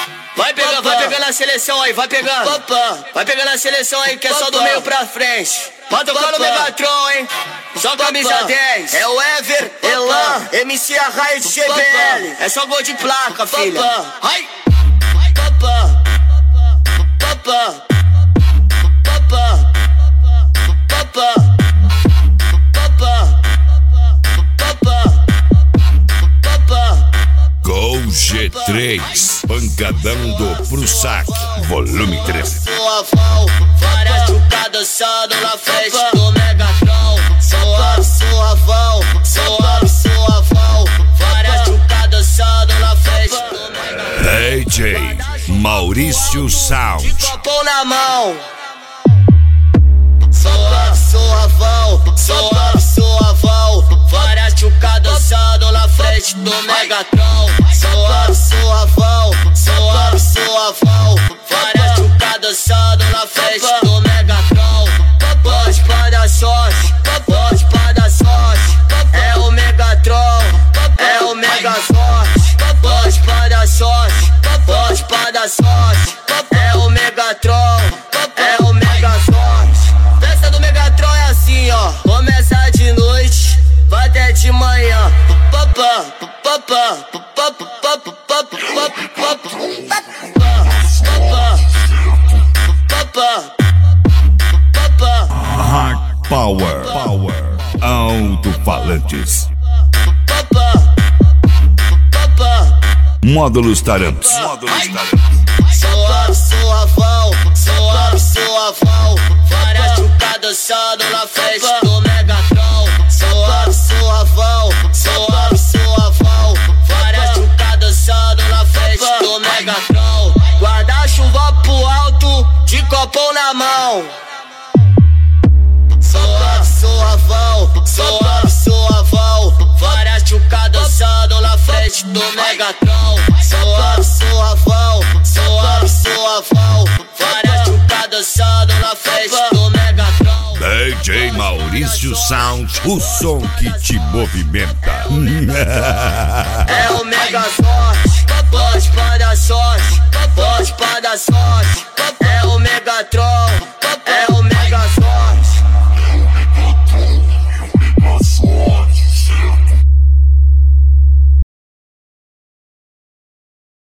Vai pegando a seleção aí, vai pegando. Vai pegando a seleção aí, que é só do meio pra frente. Vai tocando o Megatron, hein? Só camisa 10. É o Ever, Elan, MC Arraio de GBL. É só gol de placa, filha. Ai! Gol G3, pancadão do Pro Saque, volume 3. Várias trucadas dançando na frente do Megatron. Suavão, várias trucadas dançando na frente do Megatron. DJ Maurício Sound. De copão na mão. Suavão, várias trucadas dançando na frente do Megatron. Suavão, várias trucadas dançando na frente do Megatron. Pode para sorte, é o Megatron, é o Megazorte. Pode para sorte, é o Megatron, é o Megazorte. Festa do Megatron é assim, ó. Começa de noite, vai até de manhã. Hard Power, alto-falantes, módulos tarantes. Suavão, várias trucadas dançando na frente do Megatron. Suavão, várias trucadas dançando na frente do Megatron. Guarda-chuva pro alto, de copão na mão. Suavão, várias trucadas dançando na frente do Megatron. Suavão, várias trucadas dançando na frente do Megatron. DJ Maurício Sound, o som que te movimenta. É o Megazorte, pode para sorte, é o